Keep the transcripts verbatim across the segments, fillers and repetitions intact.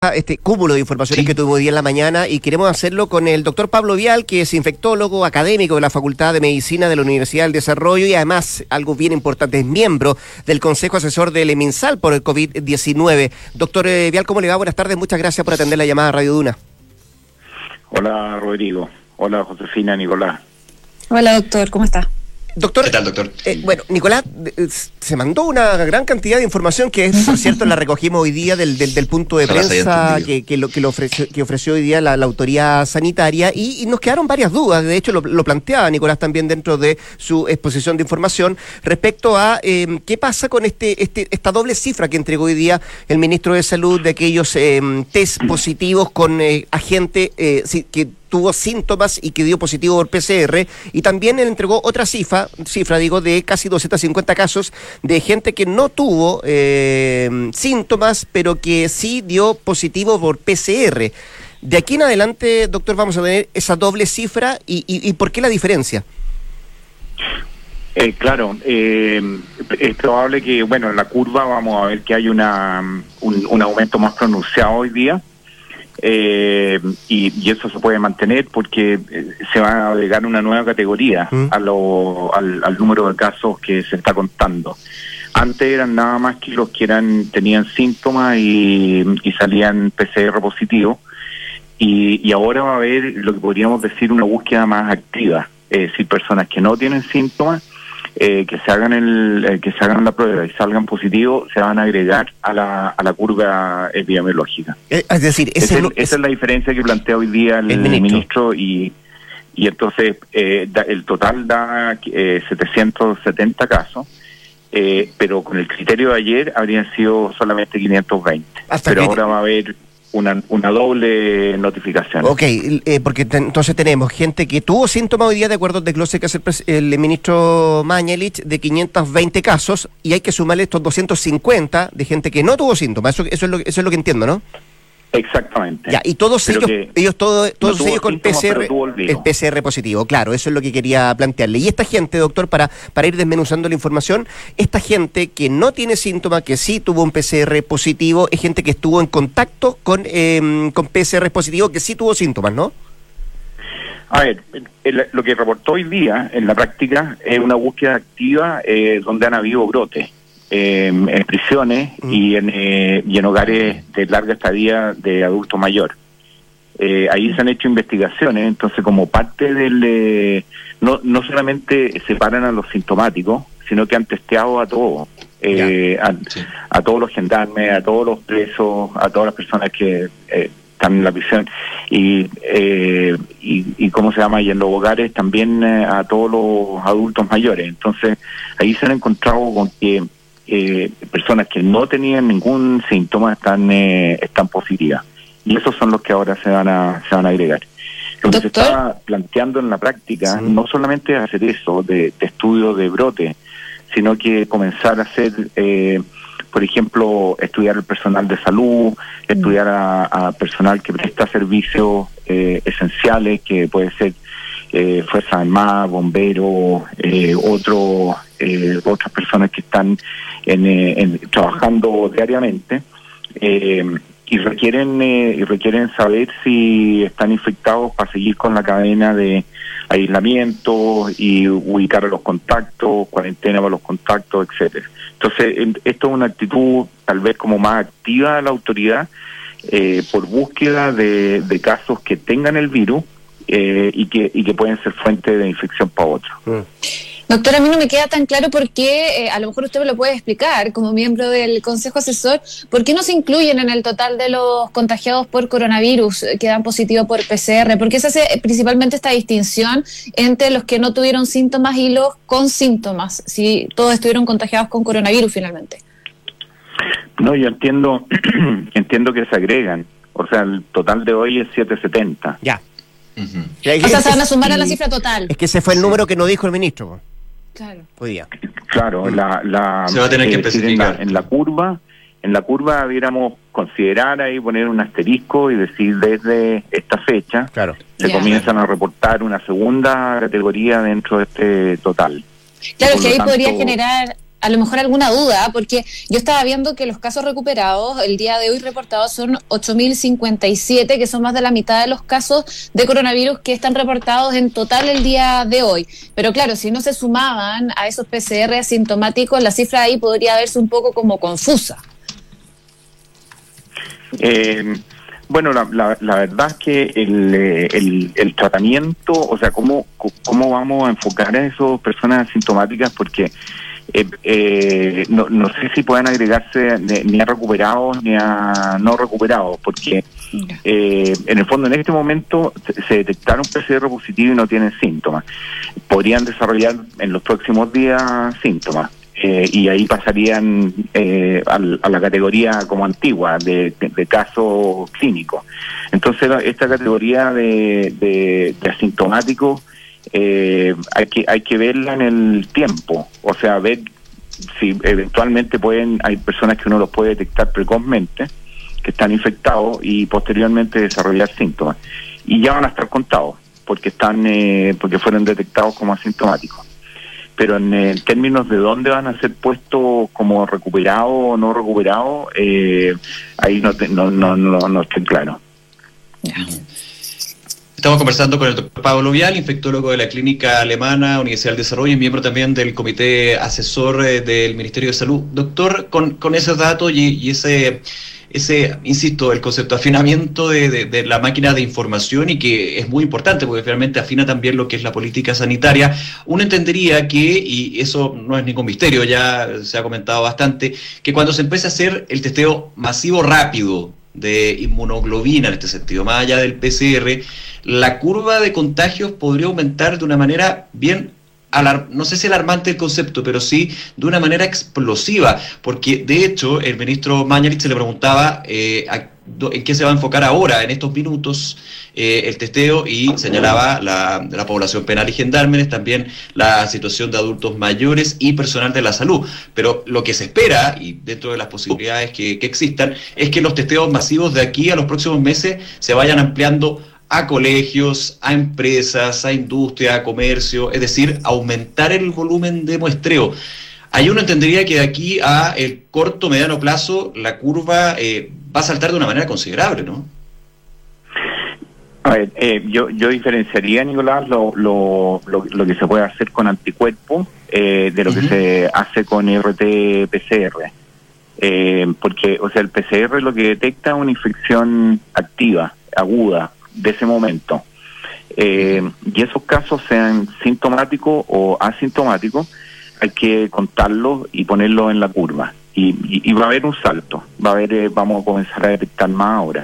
Este cúmulo de informaciones Sí. que tuvimos hoy día en la mañana y queremos hacerlo con el doctor Pablo Vial, que es infectólogo académico de la Facultad de Medicina de la Universidad del Desarrollo y además, algo bien importante, es miembro del Consejo Asesor del MinSal por el COVID diecinueve. Doctor eh, Vial, ¿cómo le va? Buenas tardes, muchas gracias por atender la llamada a Radio Duna. Hola Rodrigo, hola Josefina, Nicolás. Hola doctor, ¿cómo está? Doctor, ¿Qué tal, doctor? Eh, bueno, Nicolás, eh, se mandó una gran cantidad de información que, por cierto, la recogimos hoy día del, del, del punto de Ojalá se haya prensa entendido. que, que, lo, que, lo ofreció, que ofreció hoy día la, la autoridad sanitaria y, y nos quedaron varias dudas. De hecho, lo, lo planteaba Nicolás también dentro de su exposición de información respecto a eh, qué pasa con este, este esta doble cifra que entregó hoy día el ministro de Salud de aquellos eh, test positivos con eh, agente eh, sí, que tuvo síntomas y que dio positivo por P C R, y también él entregó otra cifra, cifra digo, de casi doscientos cincuenta casos de gente que no tuvo eh, síntomas, pero que sí dio positivo por P C R. De aquí en adelante, doctor, vamos a tener esa doble cifra, y, y, y ¿por qué la diferencia? Eh, claro, eh, es probable que, bueno, en la curva vamos a ver que hay una un, un aumento más pronunciado hoy día. Eh, y, y eso se puede mantener porque eh, se va a agregar una nueva categoría ¿Mm? a lo, al, al número de casos que se está contando. Antes eran nada más que los que eran tenían síntomas y, y salían P C R positivo, y, y ahora va a haber lo que podríamos decir una búsqueda más activa, es decir, personas que no tienen síntomas, Eh, que se hagan el eh, que se hagan la prueba y salgan positivos, se van a agregar a la a la curva epidemiológica. Eh, es decir, ese Ese- no- esa es la diferencia que plantea hoy día el, el ministro. ministro, y y entonces eh, da- el total da eh, setecientos setenta casos, eh, pero con el criterio de ayer habrían sido solamente quinientos veinte, Hasta pero que- ahora va a haber una una doble notificación. Ok, eh, porque te- entonces tenemos gente que tuvo síntomas hoy día, de acuerdo al desglose que hace el, pres- el ministro Mañalich, de quinientos veinte casos, y hay que sumarle estos doscientos cincuenta de gente que no tuvo síntomas. Eso, eso, es, lo, eso es lo que entiendo, ¿no? Exactamente. Ya, y todos Pero ellos, que ellos todos, todos tuvo ellos con síntomas, P C R, pero tuvo el virus. el P C R positivo, claro, eso es lo que quería plantearle. Y esta gente, doctor, para, para ir desmenuzando la información, esta gente que no tiene síntomas, que sí tuvo un P C R positivo, es gente que estuvo en contacto con, eh, con P C R positivo, que sí tuvo síntomas, ¿no? A ver, el- lo que reportó hoy día en la práctica es una búsqueda activa eh, donde han habido brotes eh, en prisiones Mm. y, en, eh, y en hogares de larga estadía de adulto mayor. Eh, ahí se han hecho investigaciones, entonces como parte del... eh, no, no solamente separan a los sintomáticos, sino que han testeado a todos, eh, a, Sí. a todos los gendarmes, a todos los presos, a todas las personas que eh, están en la prisión, y, eh, y, y cómo se llama, y en los hogares también eh, a todos los adultos mayores. Entonces ahí se han encontrado con que eh, personas que no tenían ningún síntoma están eh, están positivas, y esos son los que ahora se van a se van a agregar. Lo que se Doctor. está planteando en la práctica Sí. no solamente es hacer eso de, de estudio de brote, sino que comenzar a hacer, eh, por ejemplo, estudiar el personal de salud, estudiar a, a personal que presta servicios eh, esenciales, que puede ser eh, Fuerzas Armadas, bomberos, eh, otros, eh, otras personas que están en, eh, en- trabajando diariamente, eh, y requieren eh, y requieren saber si están infectados para seguir con la cadena de aislamiento y ubicar a los contactos, cuarentena para los contactos, etcétera. Entonces, en- esto es una actitud tal vez como más activa de la autoridad, eh, por búsqueda de, de casos que tengan el virus eh, y que y que pueden ser fuente de infección para otros. Doctor, a mí no me queda tan claro por qué, eh, a lo mejor usted me lo puede explicar como miembro del Consejo Asesor, ¿por qué no se incluyen en el total de los contagiados por coronavirus eh, que dan positivo por P C R? ¿Por qué se hace eh, principalmente esta distinción entre los que no tuvieron síntomas y los con síntomas, si todos estuvieron contagiados con coronavirus finalmente? No, yo entiendo entiendo que se agregan. O sea, el total de hoy es setecientos setenta. Ya. Ujú. O sea, se van a sumar a la Y- cifra total. Es que ese fue el Sí. número que nos dijo el ministro po, Claro. hoy día. Claro, la, la, Se va a tener que es decir, en la, especificar. en la curva, en la curva debiéramos considerar ahí poner un asterisco y decir desde esta fecha Claro. se Ya. comienzan a reportar una segunda categoría dentro de este total. Claro, Por que lo ahí podría tanto- generar a lo mejor alguna duda, porque yo estaba viendo que los casos recuperados el día de hoy reportados son ocho mil cincuenta y siete, que son más de la mitad de los casos de coronavirus que están reportados en total el día de hoy. Pero claro, si no se sumaban a esos P C R asintomáticos, la cifra ahí podría verse un poco como confusa. Eh, bueno, la, la, la verdad es que el, el, el tratamiento, o sea, cómo, cómo vamos a enfocar a esas personas asintomáticas, porque Eh, eh, no, no sé si pueden agregarse ni, ni a recuperados ni a no recuperados, porque eh, en el fondo en este momento se, se detectaron P C R positivo y no tienen síntomas. Podrían desarrollar en los próximos días síntomas eh, y ahí pasarían eh, al, a la categoría como antigua de, de, de caso clínico. Entonces esta categoría de, de, de asintomáticos Eh, hay que hay que verla en el tiempo, o sea, ver si eventualmente pueden, hay personas que uno los puede detectar precozmente, que están infectados y posteriormente desarrollar síntomas, y ya van a estar contados porque están eh, porque fueron detectados como asintomáticos. Pero en, en términos de dónde van a ser puestos como recuperados o no recuperados, eh, ahí no, te, no no no no estoy claro. Yeah. Estamos conversando con el doctor Pablo Vial, infectólogo de la Clínica Alemana Universidad del Desarrollo y miembro también del Comité Asesor eh, del Ministerio de Salud. Doctor, con, con esos datos y, y ese, ese, insisto, el concepto de afinamiento de, de, de la máquina de información, y que es muy importante porque finalmente afina también lo que es la política sanitaria, uno entendería que, y eso no es ningún misterio, ya se ha comentado bastante, que cuando se empieza a hacer el testeo masivo rápido de inmunoglobina en este sentido, más allá del P C R, la curva de contagios podría aumentar de una manera bien, alar- no sé si alarmante el concepto, pero sí de una manera explosiva, porque de hecho el ministro Mañalich se le preguntaba eh, a, en qué se va a enfocar ahora, en estos minutos, eh, el testeo, y señalaba la, la población penal y gendarmes, también la situación de adultos mayores y personal de la salud. Pero lo que se espera, y dentro de las posibilidades que, que existan, es que los testeos masivos de aquí a los próximos meses se vayan ampliando a colegios, a empresas, a industria, a comercio, es decir, aumentar el volumen de muestreo. Ahí uno entendería que de aquí a el corto, mediano plazo, la curva eh, va a saltar de una manera considerable, ¿no? A ver, eh, yo yo diferenciaría, Nicolás, lo, lo, lo, lo que se puede hacer con anticuerpos eh, de lo uh-huh. que se hace con R T P C R. Eh, porque, o sea, el P C R lo que detecta es una infección activa, aguda, de ese momento. Eh, y esos casos, sean sintomáticos o asintomáticos, hay que contarlos y ponerlos en la curva. Y, y, y va a haber un salto, va a haber, eh, vamos a comenzar a detectar más ahora.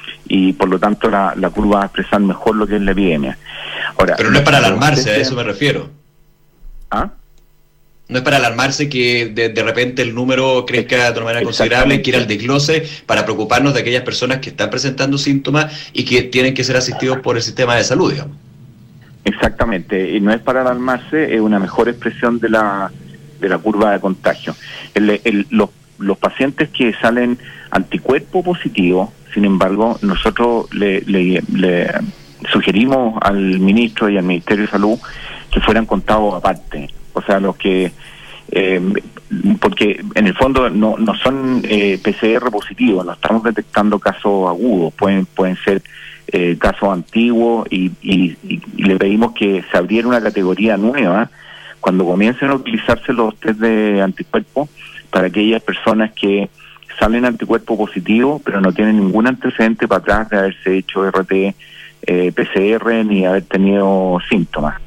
Y por lo tanto la, la curva va a expresar mejor lo que es la epidemia. Ahora, pero no es para alarmarse, a eso me refiero. ¿Ah? No es para alarmarse que de, de repente el número crezca de una manera considerable, que ir al desglose, para preocuparnos de aquellas personas que están presentando síntomas y que tienen que ser asistidos por el sistema de salud, digamos. Exactamente, y no es para alarmarse, es una mejor expresión de la de la curva de contagio. El, el, los, los pacientes que salen anticuerpo positivo, sin embargo, nosotros le, le, le sugerimos al ministro y al Ministerio de Salud que fueran contados aparte. O sea, los que, eh, porque en el fondo no, no son eh, P C R positivos, no estamos detectando casos agudos, pueden pueden ser eh, casos antiguos, y, y, y le pedimos que se abriera una categoría nueva cuando comiencen a utilizarse los test de anticuerpos para aquellas personas que salen anticuerpo positivo pero no tienen ningún antecedente para atrás de haberse hecho R T eh, P C R ni haber tenido síntomas.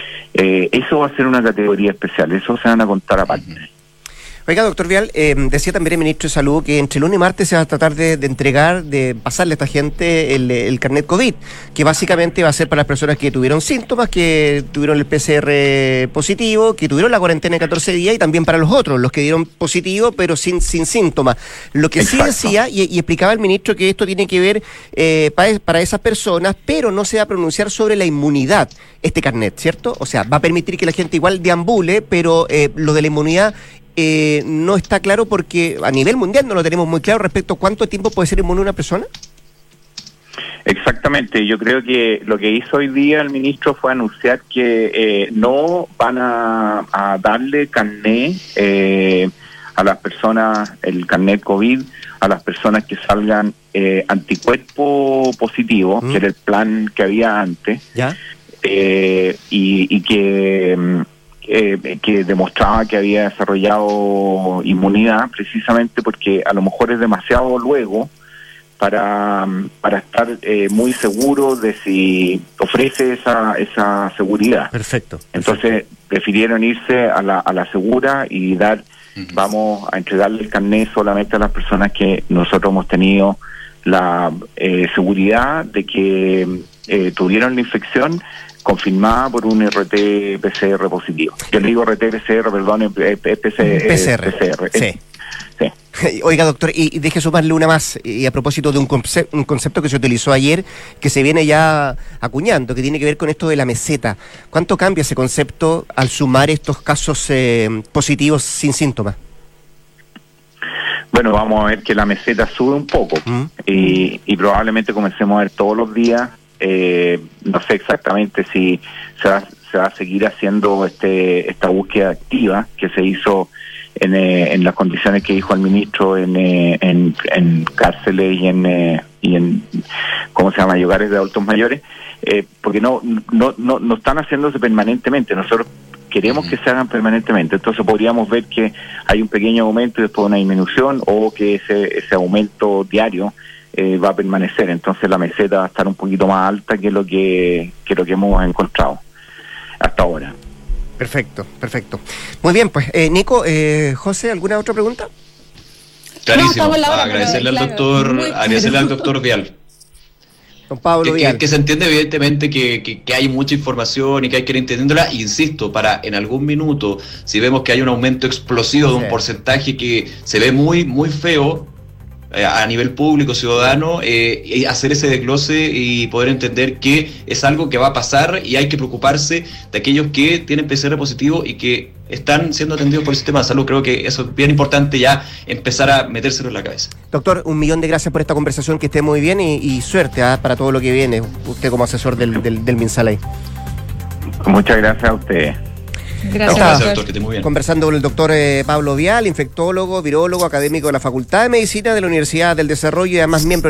Eh, eso va a ser una categoría especial, eso se van a contar aparte. Oiga, doctor Vial, eh, decía también el ministro de Salud que entre lunes y martes se va a tratar de, de entregar, de pasarle a esta gente el, el carnet COVID, que básicamente va a ser para las personas que tuvieron síntomas, que tuvieron el P C R positivo, que tuvieron la cuarentena de catorce días, y también para los otros, los que dieron positivo pero sin sin síntomas. Lo que Exacto. sí decía, y, y explicaba el ministro, que esto tiene que ver eh, para, para esas personas, pero no se va a pronunciar sobre la inmunidad este carnet, ¿cierto? O sea, va a permitir que la gente igual deambule, pero eh, lo de la inmunidad Eh, no está claro, porque a nivel mundial no lo tenemos muy claro respecto a cuánto tiempo puede ser inmune una persona. Exactamente, yo creo que lo que hizo hoy día el ministro fue anunciar que eh, no van a, a darle carné eh, a las personas, el carnet COVID, a las personas que salgan eh, anticuerpo positivo, mm. que era el plan que había antes, ¿ya? Eh, y, y que, eh, que demostraba que había desarrollado inmunidad, precisamente porque a lo mejor es demasiado luego para, para estar eh, muy seguro de si ofrece esa, esa seguridad. Perfecto. Entonces perfecto. prefirieron irse a la, a la segura y dar, uh-huh. vamos a entregarle el carnet solamente a las personas que nosotros hemos tenido la eh, seguridad de que eh, tuvieron la infección confirmada por un R T P C R positivo. Yo le digo R T P C R, perdón, P C R. P C R. P C R. Sí. Sí. Oiga, doctor, y, y deje sumarle una más, y a propósito de un, conce- un concepto que se utilizó ayer, que se viene ya acuñando, que tiene que ver con esto de la meseta. ¿Cuánto cambia ese concepto al sumar estos casos eh, positivos sin síntomas? Bueno, vamos a ver que la meseta sube un poco, ¿Mm? y, y probablemente comencemos a ver todos los días, eh, no sé exactamente si se va, se va a seguir haciendo este esta búsqueda activa que se hizo En, eh, en las condiciones que dijo el ministro en, eh, en, en cárceles y en, eh, y en ¿cómo se llama? Hogares de adultos mayores, eh, porque no, no no no están haciéndose permanentemente. Nosotros queremos que se hagan permanentemente, entonces podríamos ver que hay un pequeño aumento y después una disminución, o que ese ese aumento diario eh, va a permanecer. Entonces la meseta va a estar un poquito más alta que lo que que lo que hemos encontrado hasta ahora. Perfecto, perfecto. Muy bien, pues, eh, Nico, eh, José, ¿alguna otra pregunta? Clarísimo. No, hora, agradecerle al claro, doctor, agradecerle al doctor Vial. Don Pablo que, Vial. Que, que se entiende evidentemente que, que, que hay mucha información y que hay que ir entendiéndola. Insisto, para en algún minuto, si vemos que hay un aumento explosivo de un sí. porcentaje que se ve muy, muy feo, a nivel público, ciudadano, eh, hacer ese desglose y poder entender que es algo que va a pasar y hay que preocuparse de aquellos que tienen P C R positivo y que están siendo atendidos por el sistema de salud. Creo que eso es bien importante ya empezar a metérselo en la cabeza. Doctor, un millón de gracias por esta conversación, que esté muy bien y, y suerte ¿eh? para todo lo que viene, usted como asesor del, del, del MinSal ahí. Muchas gracias a ustedes. Gracias, Gracias, doctor, que esté muy bien. Conversando con el doctor eh, Pablo Vial, infectólogo, virólogo, académico de la Facultad de Medicina de la Universidad del Desarrollo y además miembro del